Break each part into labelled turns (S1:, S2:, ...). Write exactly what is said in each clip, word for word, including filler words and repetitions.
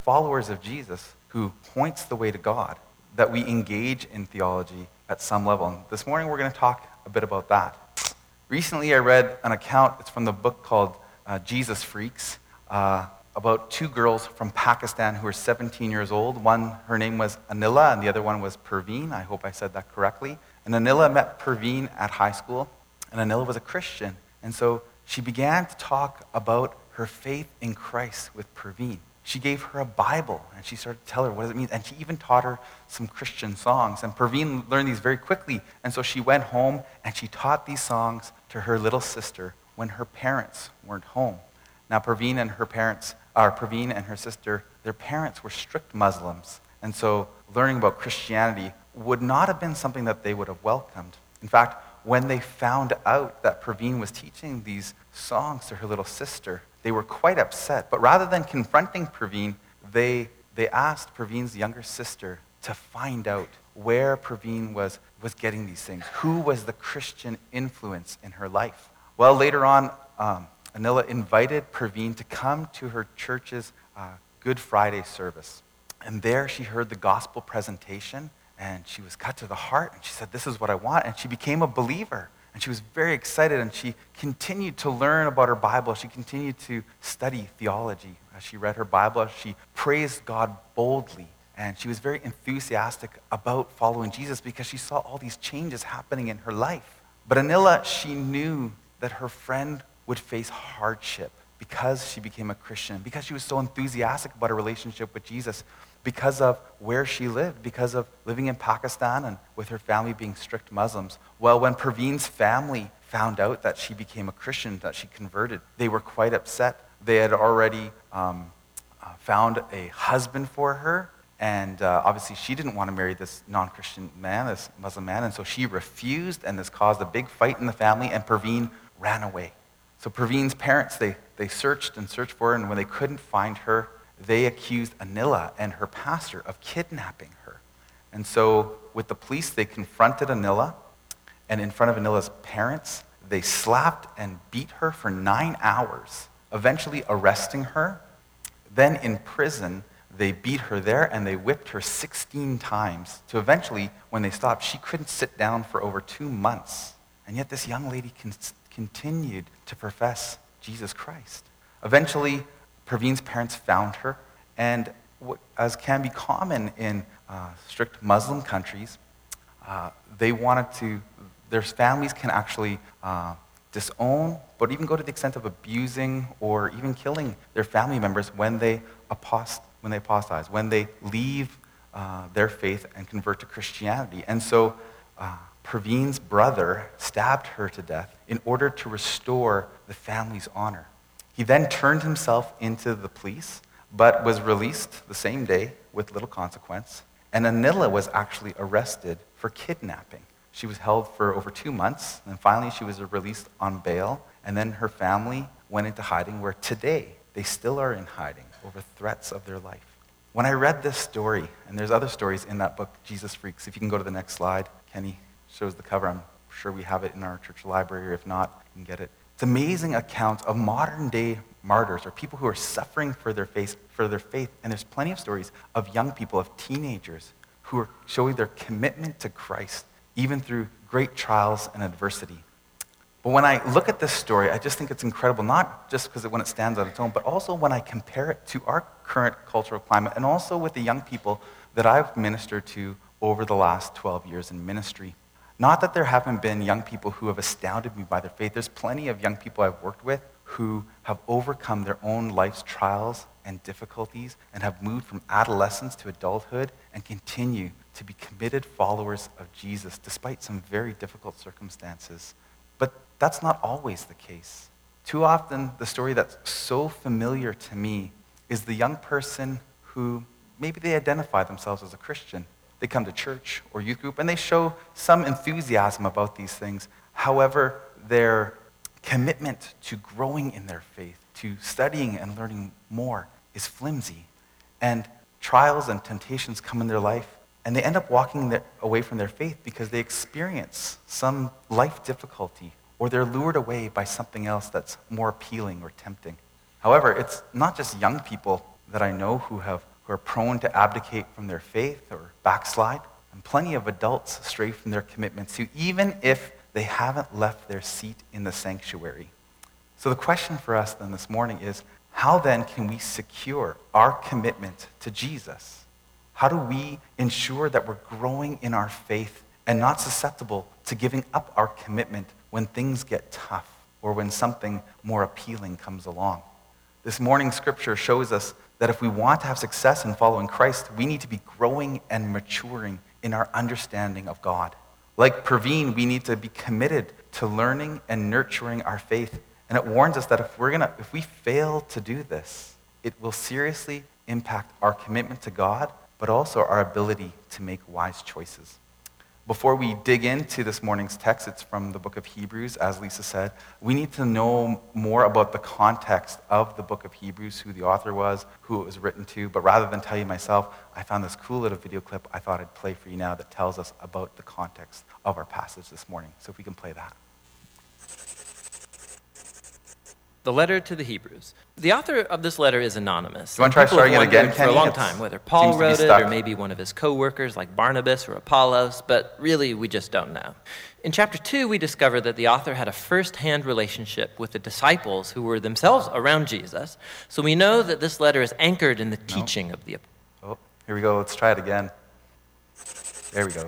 S1: followers of Jesus who points the way to God, that we engage in theology at some level. And this morning we're going to talk a bit about that. Recently I read an account, it's from the book called uh, Jesus Freaks, uh, about two girls from Pakistan who were seventeen years old. One, her name was Anila, and the other one was Perveen. I hope I said that correctly. And Anila met Perveen at high school, and Anila was a Christian. And so she began to talk about her faith in Christ with Perveen. She gave her a Bible, and she started to tell her what does it mean. And she even taught her some Christian songs. And Perveen learned these very quickly. And so she went home, and she taught these songs to her little sister when her parents weren't home. Now, Perveen and her parents, or Perveen and her sister, their parents were strict Muslims. And so learning about Christianity would not have been something that they would have welcomed. In fact, when they found out that Perveen was teaching these songs to her little sister, they were quite upset. But rather than confronting Perveen, they, they asked Perveen's younger sister to find out where Perveen was, was getting these things. Who was the Christian influence in her life? Well, later on, um, Anila invited Perveen to come to her church's uh, Good Friday service. And there she heard the gospel presentation, and she was cut to the heart, and she said, "This is what I want," and she became a believer. And she was very excited, and she continued to learn about her Bible. She continued to study theology. As she read her Bible, she praised God boldly, and she was very enthusiastic about following Jesus because she saw all these changes happening in her life. But Anila, she knew that her friend would face hardship because she became a Christian, because she was so enthusiastic about her relationship with Jesus, because of where she lived, because of living in Pakistan and with her family being strict Muslims. Well, when Perveen's family found out that she became a Christian, that she converted, they were quite upset. They had already um, uh, found a husband for her, and uh, obviously she didn't want to marry this non-Christian man, this Muslim man, and so she refused, and this caused a big fight in the family, and Perveen ran away. So Perveen's parents, they, they searched and searched for her, and when they couldn't find her, they accused Anila and her pastor of kidnapping her. And so with the police, they confronted Anila, and in front of Anila's parents, they slapped and beat her for nine hours, eventually arresting her. Then in prison, they beat her there, and they whipped her sixteen times, to eventually, when they stopped, she couldn't sit down for over two months. And yet this young lady con- continued to profess Jesus Christ. Eventually, Perveen's parents found her, and what, as can be common in uh, strict Muslim countries, uh, they wanted to, their families can actually uh, disown, but even go to the extent of abusing or even killing their family members when they apost, when they apostatize, when they leave uh, their faith and convert to Christianity. And so uh, Perveen's brother stabbed her to death in order to restore the family's honor. He then turned himself into the police, but was released the same day with little consequence. And Anila was actually arrested for kidnapping. She was held for over two months, and finally she was released on bail. And then her family went into hiding, where today they still are in hiding over threats of their life. When I read this story, and there's other stories in that book, Jesus Freaks, if you can go to the next slide, Kenny shows the cover. I'm sure we have it in our church library, or if not, you can get it. It's an amazing account of modern-day martyrs, or people who are suffering for their faith, for their faith. And there's plenty of stories of young people, of teenagers, who are showing their commitment to Christ, even through great trials and adversity. But when I look at this story, I just think it's incredible, not just because when it stands on its own, but also when I compare it to our current cultural climate, and also with the young people that I've ministered to over the last twelve years in ministry. Not that there haven't been young people who have astounded me by their faith. There's plenty of young people I've worked with who have overcome their own life's trials and difficulties and have moved from adolescence to adulthood and continue to be committed followers of Jesus despite some very difficult circumstances. But that's not always the case. Too often, the story that's so familiar to me is the young person who maybe they identify themselves as a Christian. They come to church or youth group and they show some enthusiasm about these things. However, their commitment to growing in their faith, to studying and learning more, is flimsy. And trials and temptations come in their life, and they end up walking their, away from their faith because they experience some life difficulty, or they're lured away by something else that's more appealing or tempting. However, it's not just young people that I know who have who are prone to abdicate from their faith or backslide, and plenty of adults stray from their commitments too, even if they haven't left their seat in the sanctuary. So the question for us then this morning is, how then can we secure our commitment to Jesus? How do we ensure that we're growing in our faith and not susceptible to giving up our commitment when things get tough or when something more appealing comes along? This morning's scripture shows us that if we want to have success in following Christ, we need to be growing and maturing in our understanding of God. Like Praveen, we need to be committed to learning and nurturing our faith. And it warns us that if we're gonna, if we fail to do this, it will seriously impact our commitment to God, but also our ability to make wise choices. Before we dig into this morning's text, it's from the book of Hebrews, as Lisa said. We need to know more about the context of the book of Hebrews, who the author was, who it was written to. But rather than tell you myself, I found this cool little video clip I thought I'd play for you now that tells us about the context of our passage this morning. So if we can play that.
S2: The letter to the Hebrews. The author of this letter is anonymous.
S1: You want to try starting it again,
S2: for
S1: Kenny?
S2: a long
S1: It's-
S2: time whether Paul
S1: seems to be
S2: wrote it
S1: stuck.
S2: or maybe one of his co-workers like Barnabas or Apollos, but really we just don't know. In chapter two, we discover that the author had a first-hand relationship with the disciples who were themselves around Jesus. So we know that this letter is anchored in the teaching of the apostles.
S1: Oh, here we go. Let's try it again. There we go.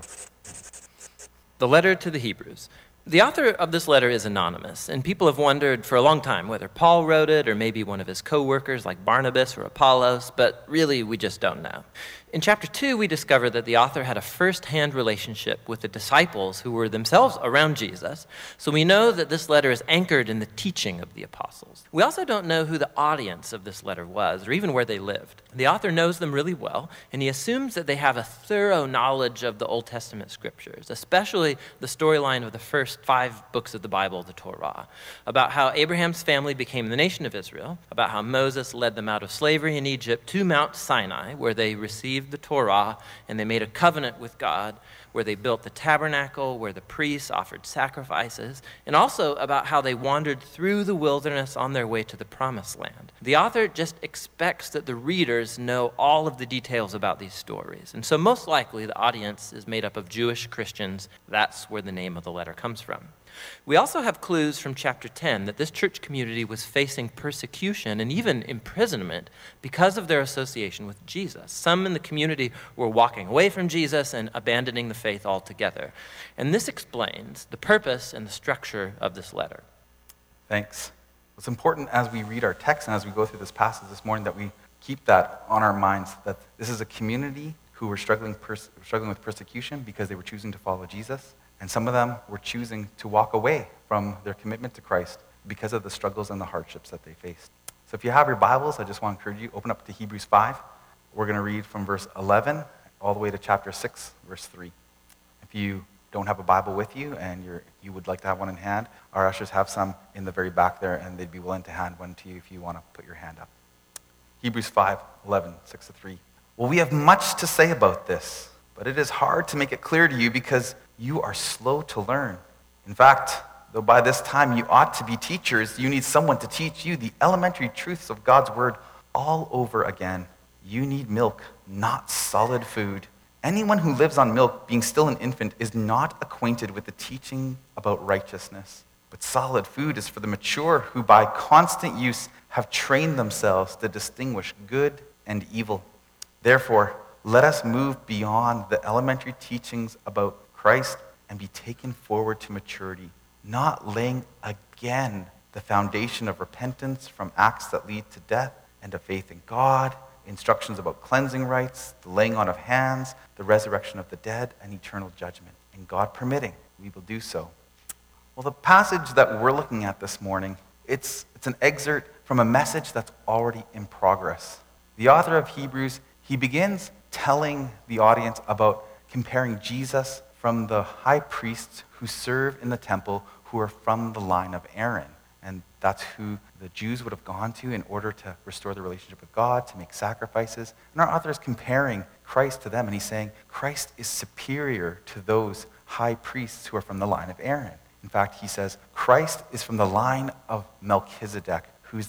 S2: The letter to the Hebrews. The author of this letter is anonymous, and people have wondered for a long time whether Paul wrote it or maybe one of his co-workers like Barnabas or Apollos, but really we just don't know. In chapter two, we discover that the author had a first-hand relationship with the disciples who were themselves around Jesus, so we know that this letter is anchored in the teaching of the apostles. We also don't know who the audience of this letter was, or even where they lived. The author knows them really well, and he assumes that they have a thorough knowledge of the Old Testament scriptures, especially the storyline of the first five books of the Bible, the Torah, about how Abraham's family became the nation of Israel, about how Moses led them out of slavery in Egypt to Mount Sinai, where they received the Torah, and they made a covenant with God, where they built the tabernacle, where the priests offered sacrifices, and also about how they wandered through the wilderness on their way to the promised land. The author just expects that the readers know all of the details about these stories, and so most likely the audience is made up of Jewish Christians. That's where the name of the letter comes from. We also have clues from chapter ten that this church community was facing persecution and even imprisonment because of their association with Jesus. Some in the community were walking away from Jesus and abandoning the faith altogether. And this explains the purpose and the structure of this letter.
S1: Thanks. It's important as we read our text and as we go through this passage this morning that we keep that on our minds, that this is a community who were struggling, pers- struggling with persecution because they were choosing to follow Jesus. And some of them were choosing to walk away from their commitment to Christ because of the struggles and the hardships that they faced. So if you have your Bibles, I just want to encourage you, open up to Hebrews five. We're going to read from verse eleven all the way to chapter six, verse three. If you don't have a Bible with you and you're, you would like to have one in hand, our ushers have some in the very back there, and they'd be willing to hand one to you if you want to put your hand up. Hebrews five, eleven, six to three. Well, we have much to say about this, but it is hard to make it clear to you because you are slow to learn. In fact, though by this time you ought to be teachers, you need someone to teach you the elementary truths of God's word all over again. You need milk, not solid food. Anyone who lives on milk, being still an infant, is not acquainted with the teaching about righteousness. But solid food is for the mature, who by constant use have trained themselves to distinguish good and evil. Therefore, let us move beyond the elementary teachings about Christ and be taken forward to maturity, not laying again the foundation of repentance from acts that lead to death and of faith in God, instructions about cleansing rites, the laying on of hands, the resurrection of the dead, and eternal judgment. And God permitting, we will do so. Well, the passage that we're looking at this morning, it's, it's an excerpt from a message that's already in progress. The author of Hebrews, he begins telling the audience about comparing Jesus from the high priests who serve in the temple, who are from the line of Aaron. And that's who the Jews would have gone to in order to restore the relationship with God, to make sacrifices. And our author is comparing Christ to them, and he's saying Christ is superior to those high priests who are from the line of Aaron. In fact, he says Christ is from the line of Melchizedek, who's this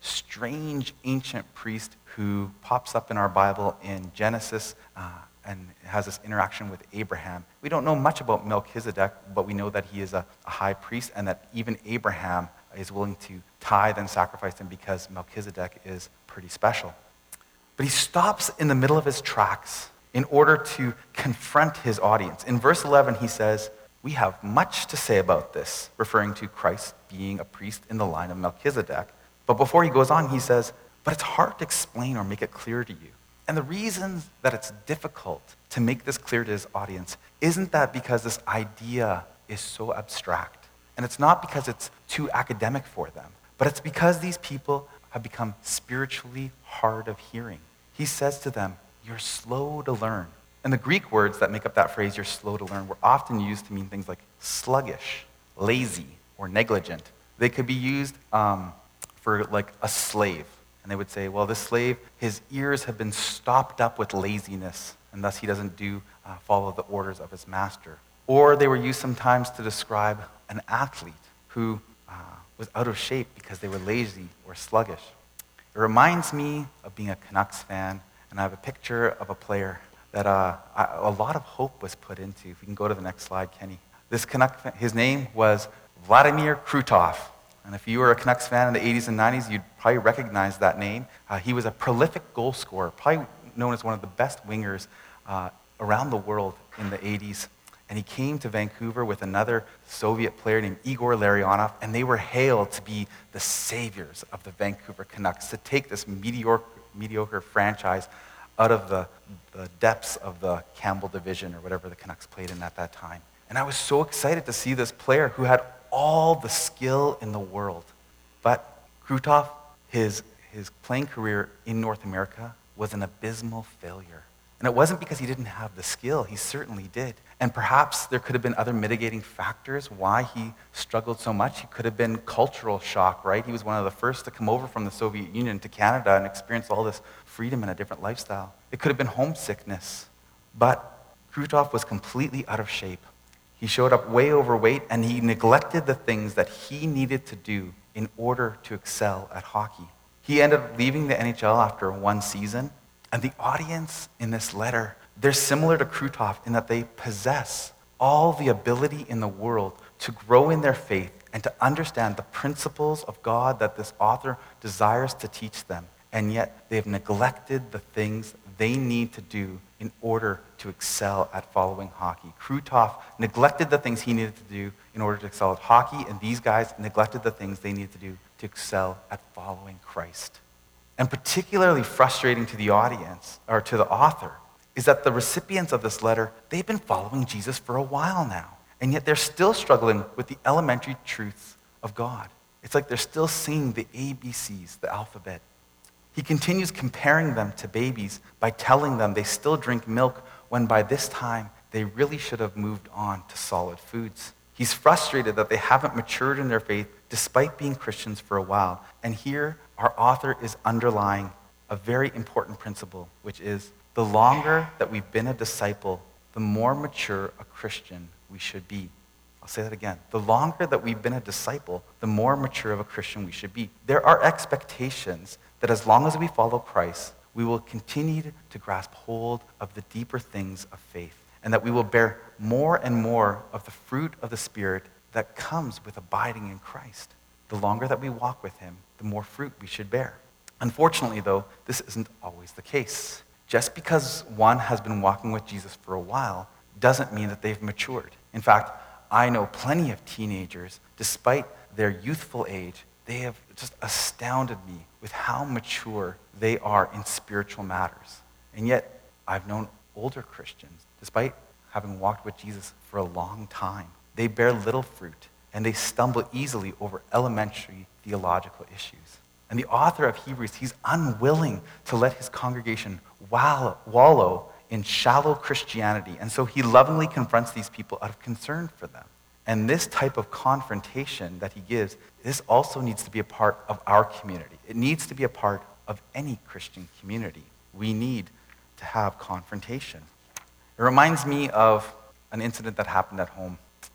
S1: strange ancient priest who pops up in our Bible in Genesis uh, and has this interaction with Abraham. We don't know much about Melchizedek, but we know that he is a, a high priest and that even Abraham is willing to tithe and sacrifice him because Melchizedek is pretty special. But he stops in the middle of his tracks in order to confront his audience. In verse eleven, he says, "We have much to say about this," referring to Christ being a priest in the line of Melchizedek. But before he goes on, he says, "But it's hard to explain or make it clear to you." And the reason that it's difficult to make this clear to his audience isn't that because this idea is so abstract. And it's not because it's too academic for them. But it's because these people have become spiritually hard of hearing. He says to them, "You're slow to learn." And the Greek words that make up that phrase, "you're slow to learn," were often used to mean things like sluggish, lazy, or negligent. They could be used um, for like a slave. And they would say, well, this slave, his ears have been stopped up with laziness, and thus he doesn't do uh, follow the orders of his master. Or they were used sometimes to describe an athlete who uh, was out of shape because they were lazy or sluggish. It reminds me of being a Canucks fan, and I have a picture of a player that uh, a lot of hope was put into. If we can go to the next slide, Kenny. This Canuck, his name was Vladimir Krutov. And if you were a Canucks fan in the eighties and nineties, you'd probably recognize that name. Uh, he was a prolific goal scorer, probably known as one of the best wingers uh, around the world in the eighties. And he came to Vancouver with another Soviet player named Igor Larionov, and they were hailed to be the saviors of the Vancouver Canucks, to take this mediocre, mediocre franchise out of the, the depths of the Campbell division or whatever the Canucks played in at that time. And I was so excited to see this player who had all the skill in the world. But Krutov, his, his playing career in North America was an abysmal failure. And it wasn't because he didn't have the skill. He certainly did. And perhaps there could have been other mitigating factors why he struggled so much. He could have been cultural shock, right? He was one of the first to come over from the Soviet Union to Canada and experience all this freedom and a different lifestyle. It could have been homesickness. But Krutov was completely out of shape. He showed up way overweight, and he neglected the things that he needed to do in order to excel at hockey. He ended up leaving the N H L after one season, and the audience in this letter, they're similar to Krutov in that they possess all the ability in the world to grow in their faith and to understand the principles of God that this author desires to teach them, and yet they've neglected the things they need to do in order to excel at following hockey. Krutov neglected the things he needed to do in order to excel at hockey, and these guys neglected the things they needed to do to excel at following Christ. And particularly frustrating to the audience, or to the author, is that the recipients of this letter, they've been following Jesus for a while now, and yet they're still struggling with the elementary truths of God. It's like they're still singing the A B Cs, the alphabet. He continues comparing them to babies by telling them they still drink milk when by this time they really should have moved on to solid foods. He's frustrated that they haven't matured in their faith despite being Christians for a while. And here, our author is underlying a very important principle, which is the longer that we've been a disciple, the more mature a Christian we should be. I'll say that again. The longer that we've been a disciple, the more mature of a Christian we should be. There are expectations that as long as we follow Christ, we will continue to grasp hold of the deeper things of faith, and that we will bear more and more of the fruit of the Spirit that comes with abiding in Christ. The longer that we walk with him, the more fruit we should bear. Unfortunately, though, this isn't always the case. Just because one has been walking with Jesus for a while doesn't mean that they've matured. In fact, I know plenty of teenagers, despite their youthful age, they have just astounded me with how mature they are in spiritual matters. And yet, I've known older Christians, despite having walked with Jesus for a long time, they bear little fruit, and they stumble easily over elementary theological issues. And the author of Hebrews, he's unwilling to let his congregation wallow, wallow in shallow Christianity. And so he lovingly confronts these people out of concern for them. And this type of confrontation that he gives, this also needs to be a part of our community. It needs to be a part of any Christian community. We need to have confrontation. It reminds me of an incident that happened at home.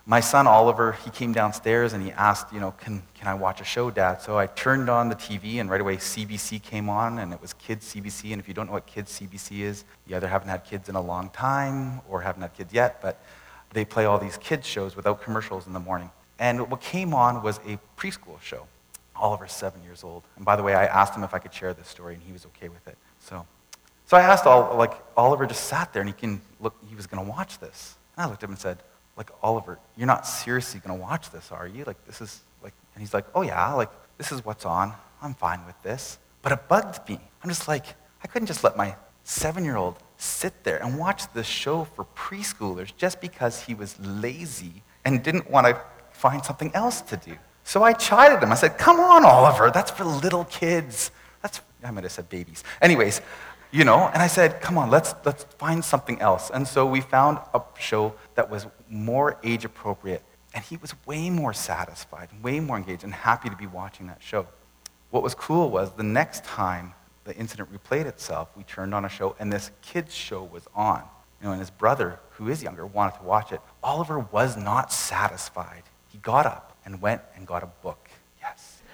S1: my son Oliver, he came downstairs and he asked, you know, can, can I watch a show, Dad? So I turned on the T V and right away C B C came on and it was Kids C B C. And if you don't know what Kids C B C is, you either haven't had kids in a long time or haven't had kids yet, but they play all these kids shows without commercials in the morning. And what came on was a preschool show. Oliver's seven years old. And by the way, I asked him if I could share this story and he was okay with it. So, so I asked, all, like, Oliver just sat there and he can look, he was going to watch this. And I looked at him and said, like, Oliver, you're not seriously going to watch this, are you? Like, this is, like, and he's like, oh yeah, like, this is what's on. I'm fine with this. But it bugged me. I'm just like, I couldn't just let my seven-year-old sit there and watch this show for preschoolers just because he was lazy and didn't want to find something else to do. So I chided him. I said, come on, Oliver, that's for little kids. That's, I might have said babies. Anyways, you know, and I said, come on, let's let's find something else. And so we found a show that was more age appropriate. And he was way more satisfied, way more engaged, and happy to be watching that show. What was cool was the next time the incident replayed itself, we turned on a show, and this kid's show was on. You know, and his brother, who is younger, wanted to watch it. Oliver was not satisfied. He got up and went and got a book. Yes.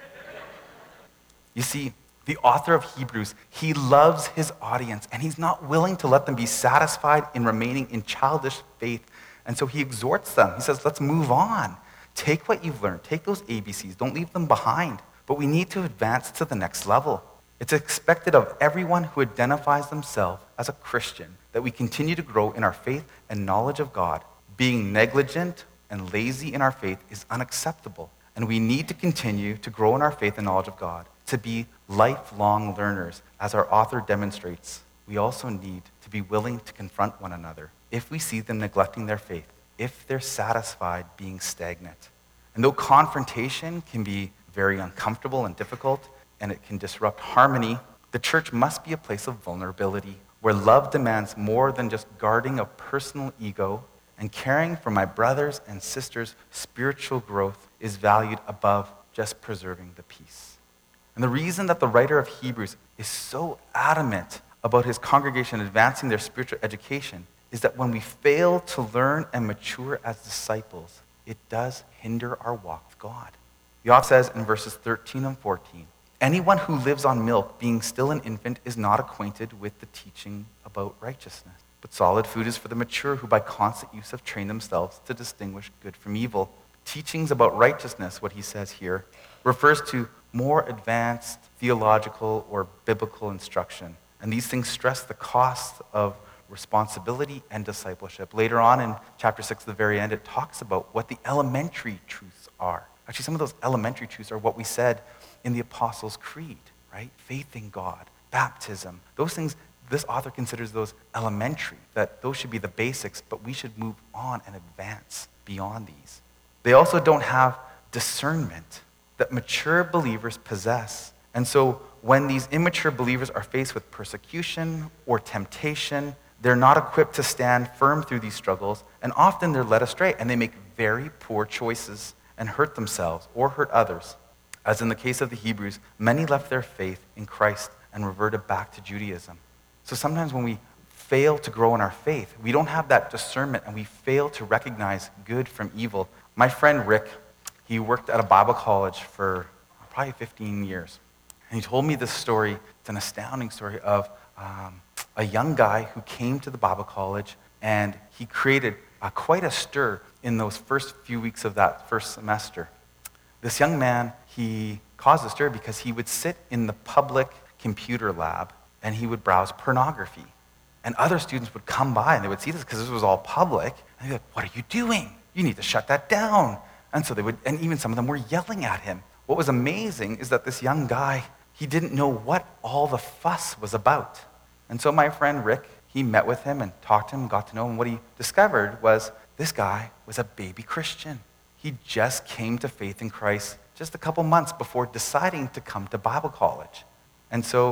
S1: You see, the author of Hebrews, he loves his audience, and he's not willing to let them be satisfied in remaining in childish faith. And so he exhorts them. He says, let's move on. Take what you've learned. Take those A B Cs. Don't leave them behind. But we need to advance to the next level. It's expected of everyone who identifies themselves as a Christian that we continue to grow in our faith and knowledge of God. Being negligent and lazy in our faith is unacceptable. And we need to continue to grow in our faith and knowledge of God, to be lifelong learners. As our author demonstrates, we also need to be willing to confront one another if we see them neglecting their faith, if they're satisfied being stagnant. And though confrontation can be very uncomfortable and difficult, and it can disrupt harmony, the church must be a place of vulnerability, where love demands more than just guarding a personal ego, and caring for my brothers and sisters' spiritual growth is valued above just preserving the peace. And the reason that the writer of Hebrews is so adamant about his congregation advancing their spiritual education is that when we fail to learn and mature as disciples, it does hinder our walk with God. The author says in verses thirteen and fourteen, anyone who lives on milk, being still an infant, is not acquainted with the teaching about righteousness. But solid food is for the mature, who by constant use have trained themselves to distinguish good from evil. Teachings about righteousness, what he says here, refers to more advanced theological or biblical instruction. And these things stress the cost of responsibility and discipleship. Later on in chapter six, at the very end, it talks about what the elementary truths are. Actually, some of those elementary truths are what we said in the Apostles' Creed, right? Faith in God, baptism. Those things, this author considers those elementary, that those should be the basics, but we should move on and advance beyond these. They also don't have discernment that mature believers possess. And so when these immature believers are faced with persecution or temptation, they're not equipped to stand firm through these struggles, and often they're led astray, and they make very poor choices and hurt themselves or hurt others. As in the case of the Hebrews, many left their faith in Christ and reverted back to Judaism. So sometimes when we fail to grow in our faith, we don't have that discernment, and we fail to recognize good from evil. My friend Rick, he worked at a Bible college for probably fifteen years. And he told me this story. It's an astounding story of um, a young guy who came to the Bible college, and he created uh, quite a stir in those first few weeks of that first semester. This young man, he caused a stir because he would sit in the public computer lab and he would browse pornography. And other students would come by and they would see this because this was all public. And they'd be like, what are you doing? You need to shut that down. And so they would, and even some of them were yelling at him. What was amazing is that this young guy, he didn't know what all the fuss was about. And so my friend Rick, he met with him and talked to him, got to know him. What he discovered was this guy was a baby Christian. He just came to faith in Christ just a couple months before deciding to come to Bible college. And so,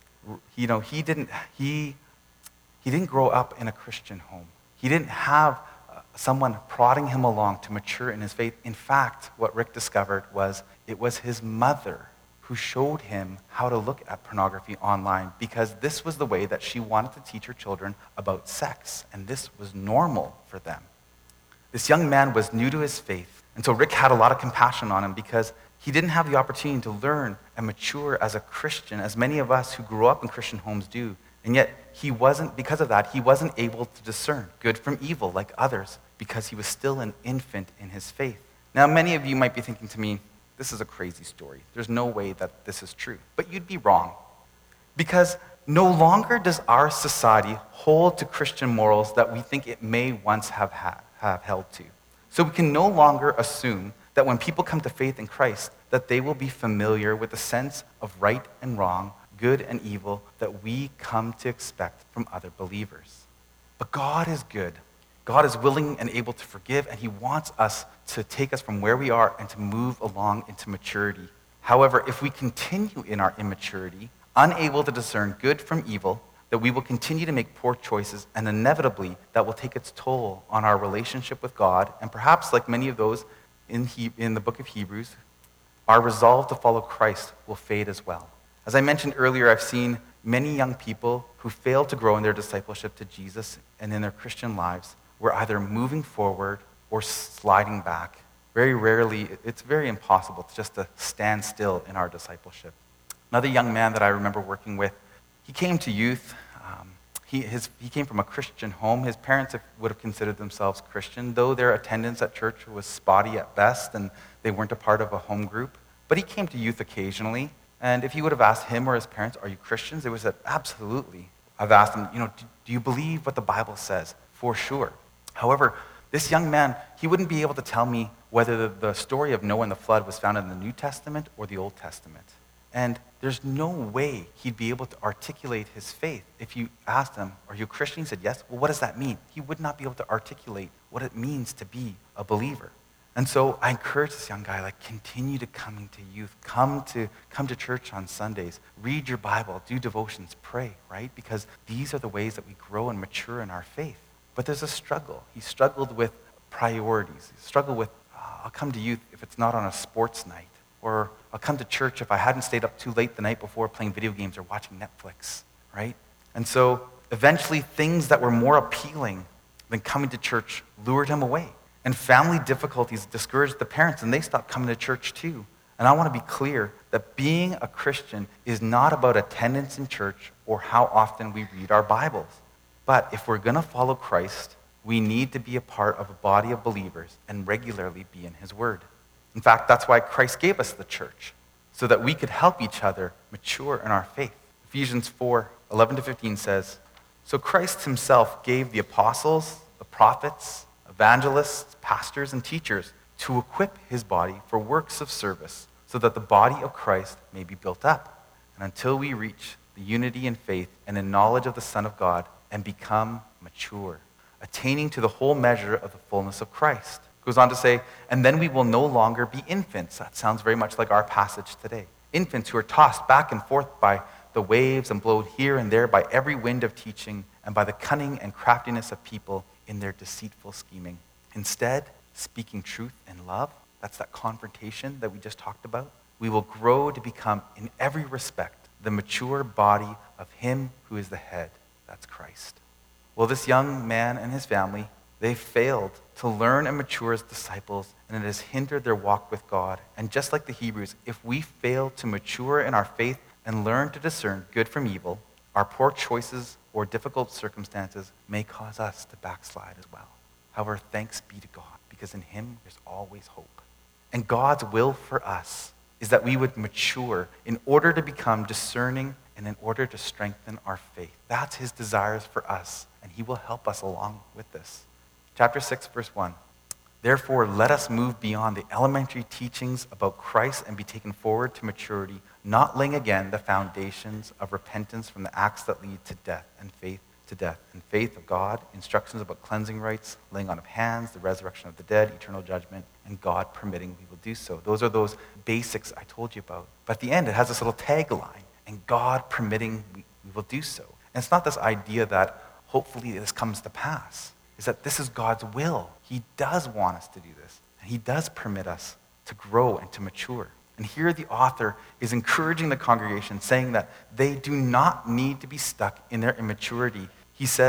S1: you know, he didn't, he, he didn't grow up in a Christian home. He didn't have uh, someone prodding him along to mature in his faith. In fact, what Rick discovered was it was his mother who showed him how to look at pornography online, because this was the way that she wanted to teach her children about sex, and this was normal for them. This young man was new to his faith, and so Rick had a lot of compassion on him because he didn't have the opportunity to learn and mature as a Christian, as many of us who grew up in Christian homes do. And yet, he wasn't, because of that, he wasn't able to discern good from evil like others because he was still an infant in his faith. Now, many of you might be thinking to me, this is a crazy story. There's no way that this is true. But you'd be wrong. Because no longer does our society hold to Christian morals that we think it may once have, had, have held to. So we can no longer assume that when people come to faith in Christ, that they will be familiar with the sense of right and wrong, good and evil that we come to expect from other believers. But God is good. God is willing and able to forgive, and he wants us to take us from where we are and to move along into maturity. However, if we continue in our immaturity, unable to discern good from evil, that we will continue to make poor choices, and inevitably that will take its toll on our relationship with God, and perhaps like many of those in, he, in the book of Hebrews, our resolve to follow Christ will fade as well. As I mentioned earlier, I've seen many young people who fail to grow in their discipleship to Jesus and in their Christian lives were either moving forward or sliding back. Very rarely, it's very impossible to just to stand still in our discipleship. Another young man that I remember working with, he came to youth. Um, he, his, he came from a Christian home. His parents would have considered themselves Christian, though their attendance at church was spotty at best and they weren't a part of a home group. But he came to youth occasionally. And if you would have asked him or his parents, are you Christians? They would have said, absolutely. I've asked them, you know, do, do you believe what the Bible says? For sure. However, this young man, he wouldn't be able to tell me whether the, the story of Noah and the flood was found in the New Testament or the Old Testament. And there's no way he'd be able to articulate his faith. If you asked him, are you a Christian? He said, yes. Well, what does that mean? He would not be able to articulate what it means to be a believer. And so I encourage this young guy, like, continue to come to youth. Come to, come to church on Sundays. Read your Bible. Do devotions. Pray, right? Because these are the ways that we grow and mature in our faith. But there's a struggle. He struggled with priorities. He struggled with, oh, I'll come to youth if it's not on a sports night. Or I'll come to church if I hadn't stayed up too late the night before playing video games or watching Netflix, right? And so eventually things that were more appealing than coming to church lured him away. And family difficulties discouraged the parents, and they stopped coming to church too. And I want to be clear that being a Christian is not about attendance in church or how often we read our Bibles. But if we're going to follow Christ, we need to be a part of a body of believers and regularly be in his word. In fact, that's why Christ gave us the church, so that we could help each other mature in our faith. Ephesians four, eleven to fifteen says, so Christ himself gave the apostles, the prophets, evangelists, pastors, and teachers to equip his body for works of service, so that the body of Christ may be built up, and until we reach the unity in faith and in knowledge of the Son of God and become mature, attaining to the whole measure of the fullness of Christ. Goes on to say, and then we will no longer be infants. That sounds very much like our passage today. Infants who are tossed back and forth by the waves and blown here and there by every wind of teaching and by the cunning and craftiness of people in their deceitful scheming. Instead, speaking truth in love, that's that confrontation that we just talked about, we will grow to become, in every respect, the mature body of him who is the head. That's Christ. Well, this young man and his family, they failed to learn and mature as disciples, and it has hindered their walk with God. And just like the Hebrews, if we fail to mature in our faith and learn to discern good from evil, our poor choices or difficult circumstances may cause us to backslide as well. However, thanks be to God, because in him there's always hope. And God's will for us is that we would mature in order to become discerning and in order to strengthen our faith. That's his desires for us, and he will help us along with this. Chapter six, verse one. Therefore, let us move beyond the elementary teachings about Christ and be taken forward to maturity, not laying again the foundations of repentance from the acts that lead to death and faith to death, and faith of God, instructions about cleansing rites, laying on of hands, the resurrection of the dead, eternal judgment, and God permitting we will do so. Those are those basics I told you about. But at the end, it has this little tagline, and God permitting we, we will do so. And it's not this idea that hopefully this comes to pass. Is that this is God's will. He does want us to do this. And he does permit us to grow and to mature. And here the author is encouraging the congregation, saying that they do not need to be stuck in their immaturity. He says that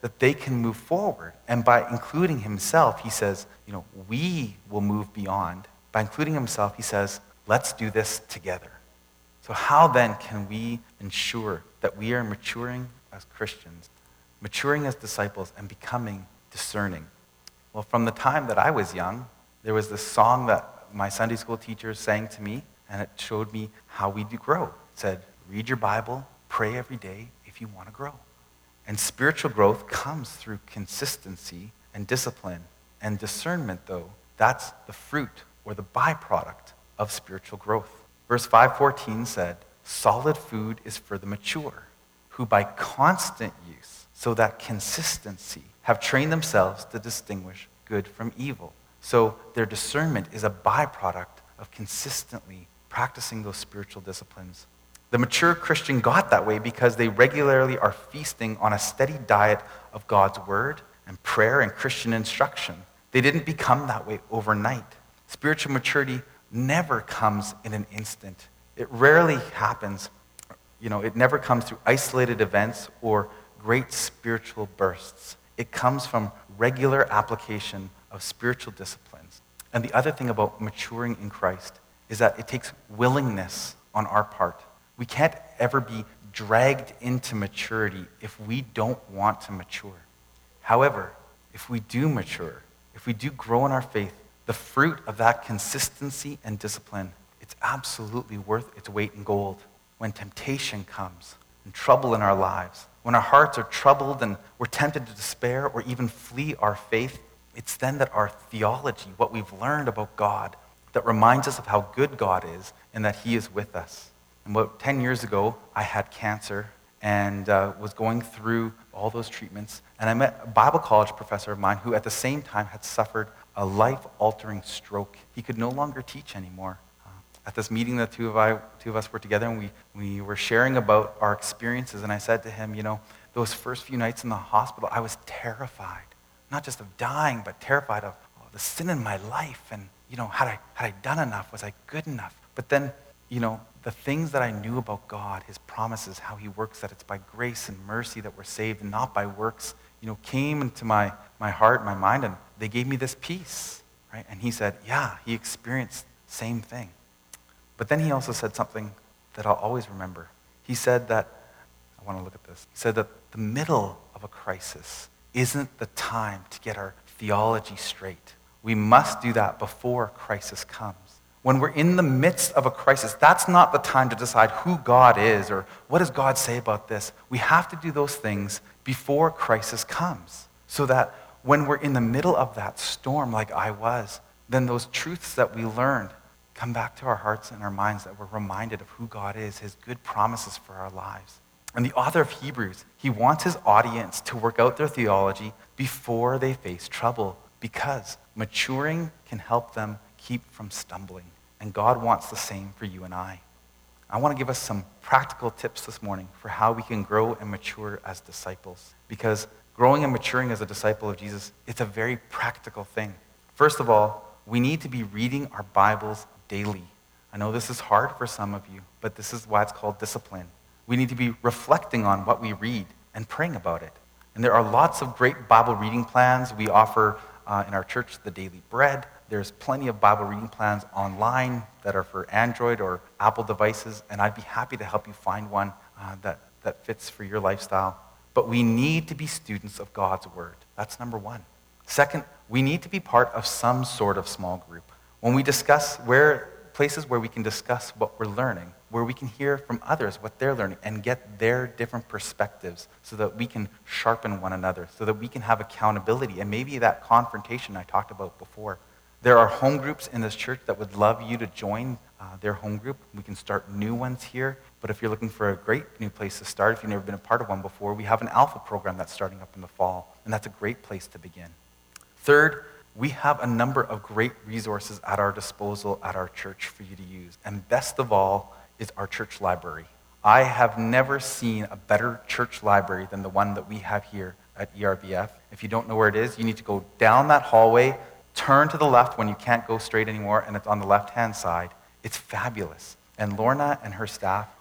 S1: that they can move forward. And by including himself, he says, you know, we will move beyond. By including himself, he says, let's do this together. So how then can we ensure that we are maturing as Christians, maturing as disciples, and becoming discerning? Well, from the time that I was young, there was this song that my Sunday school teacher sang to me, and it showed me how we do grow. It said, read your Bible, pray every day if you want to grow. And spiritual growth comes through consistency and discipline. And discernment, though, that's the fruit or the byproduct of spiritual growth. Verse five fourteen said, solid food is for the mature, who by constant use, so that consistency, have trained themselves to distinguish good from evil. So their discernment is a byproduct of consistently practicing those spiritual disciplines. The mature Christian got that way because they regularly are feasting on a steady diet of God's word and prayer and Christian instruction. They didn't become that way overnight. Spiritual maturity never comes in an instant. It rarely happens, you know, it never comes through isolated events or great spiritual bursts. It comes from regular application of spiritual disciplines. And the other thing about maturing in Christ is that it takes willingness on our part. We can't ever be dragged into maturity if we don't want to mature. However, if we do mature, if we do grow in our faith, the fruit of that consistency and discipline, it's absolutely worth its weight in gold. When temptation comes and trouble in our lives, when our hearts are troubled and we're tempted to despair or even flee our faith, it's then that our theology, what we've learned about God, that reminds us of how good God is and that he is with us. And about ten years ago, I had cancer and uh, was going through all those treatments. And I met a Bible college professor of mine who at the same time had suffered a life-altering stroke. He could no longer teach anymore. Uh, at this meeting, the two of, I, two of us were together and we, we were sharing about our experiences. And I said to him, you know, those first few nights in the hospital, I was terrified. Not just of dying, but terrified of oh, the sin in my life. And, you know, had I, had I done enough? Was I good enough? But then, you know, the things that I knew about God, his promises, how he works, that it's by grace and mercy that we're saved and not by works, you know, came into my, my heart, my mind, and they gave me this peace, right? And he said, yeah, he experienced the same thing. But then he also said something that I'll always remember. He said that, I want to look at this, he said that the middle of a crisis isn't the time to get our theology straight. We must do that before crisis comes. When we're in the midst of a crisis, that's not the time to decide who God is or what does God say about this. We have to do those things before crisis comes so that when we're in the middle of that storm like I was, then those truths that we learned come back to our hearts and our minds, that we're reminded of who God is, his good promises for our lives. And the author of Hebrews, he wants his audience to work out their theology before they face trouble because maturing can help them keep from stumbling. And God wants the same for you and I. I want to give us some practical tips this morning for how we can grow and mature as disciples. Because growing and maturing as a disciple of Jesus, it's a very practical thing. First of all, we need to be reading our Bibles daily. I know this is hard for some of you, but this is why it's called discipline. We need to be reflecting on what we read and praying about it. And there are lots of great Bible reading plans. We offer uh, in our church the Daily Bread. There's plenty of Bible reading plans online that are for Android or Apple devices, and I'd be happy to help you find one uh, that, that fits for your lifestyle. But we need to be students of God's Word. That's number one. Second, we need to be part of some sort of small group. When we discuss where places where we can discuss what we're learning, where we can hear from others what they're learning and get their different perspectives so that we can sharpen one another, so that we can have accountability and maybe that confrontation I talked about before. There are home groups in this church that would love you to join uh, their home group. We can start new ones here. But if you're looking for a great new place to start, if you've never been a part of one before, we have an Alpha program that's starting up in the fall. And that's a great place to begin. Third, we have a number of great resources at our disposal at our church for you to use. And best of all is our church library. I have never seen a better church library than the one that we have here at E R B F. If you don't know where it is, you need to go down that hallway, turn to the left when you can't go straight anymore, and it's on the left-hand side. It's fabulous. And Lorna and her staff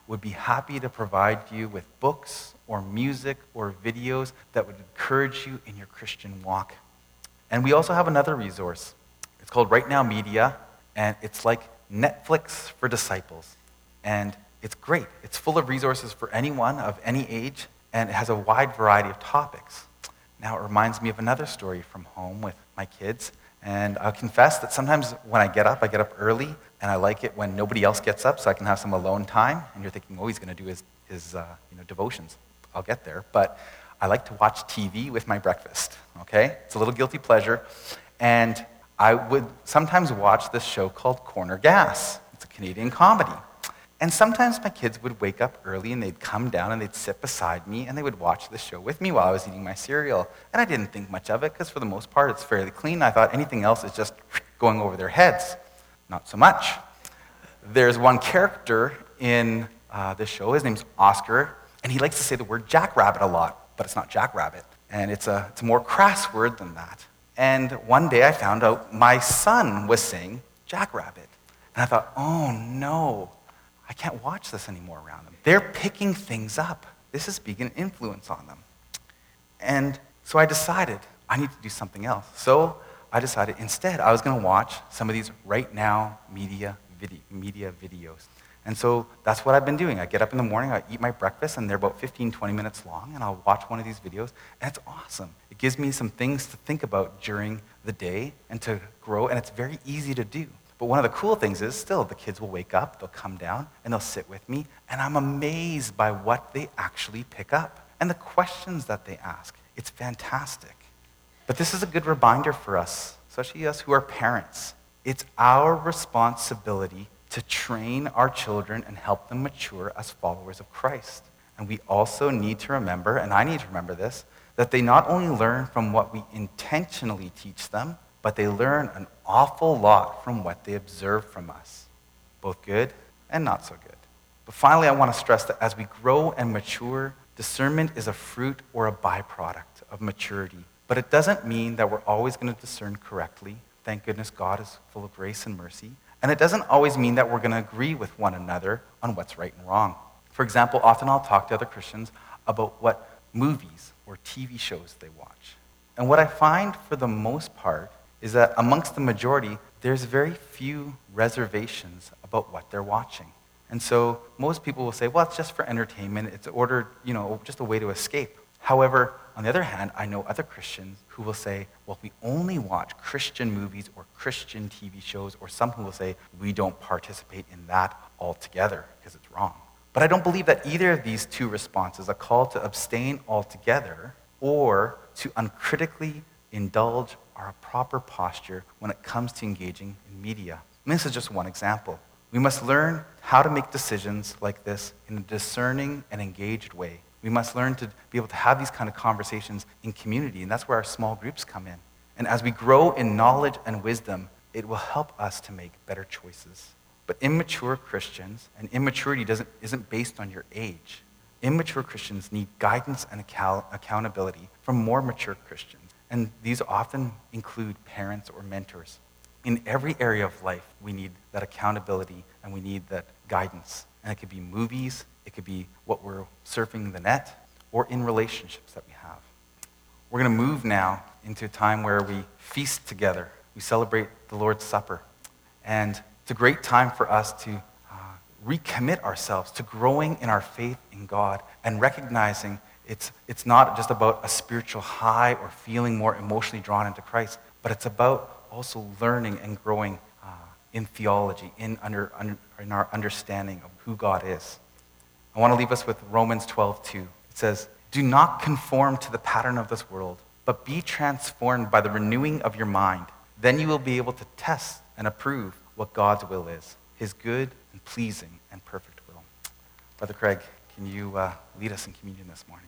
S1: would be happy to provide you with books or music or videos that would encourage you in your Christian walk. And we also have another resource. It's called Right Now Media, and it's like Netflix for disciples. And it's great. It's full of resources for anyone of any age, and it has a wide variety of topics. Now, it reminds me of another story from home with my kids. And I'll confess that sometimes when I get up, I get up early, and I like it when nobody else gets up so I can have some alone time. And you're thinking, oh, he's going to do his, his uh, you know, devotions. I'll get there. But I like to watch T V with my breakfast, okay? It's a little guilty pleasure. And I would sometimes watch this show called Corner Gas. It's a Canadian comedy. And sometimes my kids would wake up early and they'd come down and they'd sit beside me and they would watch the show with me while I was eating my cereal. And I didn't think much of it because for the most part it's fairly clean. I thought anything else is just going over their heads. Not so much. There's one character in uh, this show, his name's Oscar, and he likes to say the word jackrabbit a lot, but it's not jackrabbit. And it's a, it's a more crass word than that. And one day I found out my son was saying jackrabbit. And I thought, oh no. I can't watch this anymore around them. They're picking things up. This is being an influence on them. And so I decided I need to do something else. So I decided instead I was going to watch some of these Right Now media, video, media videos. And so that's what I've been doing. I get up in the morning, I eat my breakfast, and they're about fifteen, twenty minutes long, and I'll watch one of these videos, and it's awesome. It gives me some things to think about during the day and to grow, and it's very easy to do. But one of the cool things is still the kids will wake up, they'll come down, and they'll sit with me, and I'm amazed by what they actually pick up and the questions that they ask. It's fantastic. But this is a good reminder for us, especially us who are parents. It's our responsibility to train our children and help them mature as followers of Christ. And we also need to remember, and I need to remember this, that they not only learn from what we intentionally teach them, but they learn an awful lot from what they observe from us, both good and not so good. But finally, I want to stress that as we grow and mature, discernment is a fruit or a byproduct of maturity. But it doesn't mean that we're always going to discern correctly. Thank goodness God is full of grace and mercy. And it doesn't always mean that we're going to agree with one another on what's right and wrong. For example, often I'll talk to other Christians about what movies or T V shows they watch. And what I find for the most part is that amongst the majority, there's very few reservations about what they're watching. And so most people will say, well, it's just for entertainment. It's ordered, you know, just a way to escape. However, on the other hand, I know other Christians who will say, well, we only watch Christian movies or Christian T V shows, or some who will say, we don't participate in that altogether because it's wrong. But I don't believe that either of these two responses, a call to abstain altogether or to uncritically indulge, are a proper posture when it comes to engaging in media. And this is just one example. We must learn how to make decisions like this in a discerning and engaged way. We must learn to be able to have these kind of conversations in community, and that's where our small groups come in. And as we grow in knowledge and wisdom, it will help us to make better choices. But immature Christians, and immaturity doesn't, isn't based on your age. Immature Christians need guidance and account- accountability from more mature Christians. And these often include parents or mentors. In every area of life, we need that accountability and we need that guidance. And it could be movies, it could be what we're surfing the net, or in relationships that we have. We're going to move now into a time where we feast together. We celebrate the Lord's Supper. And it's a great time for us to uh, recommit ourselves to growing in our faith in God and recognizing It's, it's not just about a spiritual high or feeling more emotionally drawn into Christ, but it's about also learning and growing uh, in theology, in, under, under, in our understanding of who God is. I want to leave us with Romans twelve two. It says, do not conform to the pattern of this world, but be transformed by the renewing of your mind. Then you will be able to test and approve what God's will is, his good and pleasing and perfect will. Brother Craig, can you uh, lead us in communion this morning?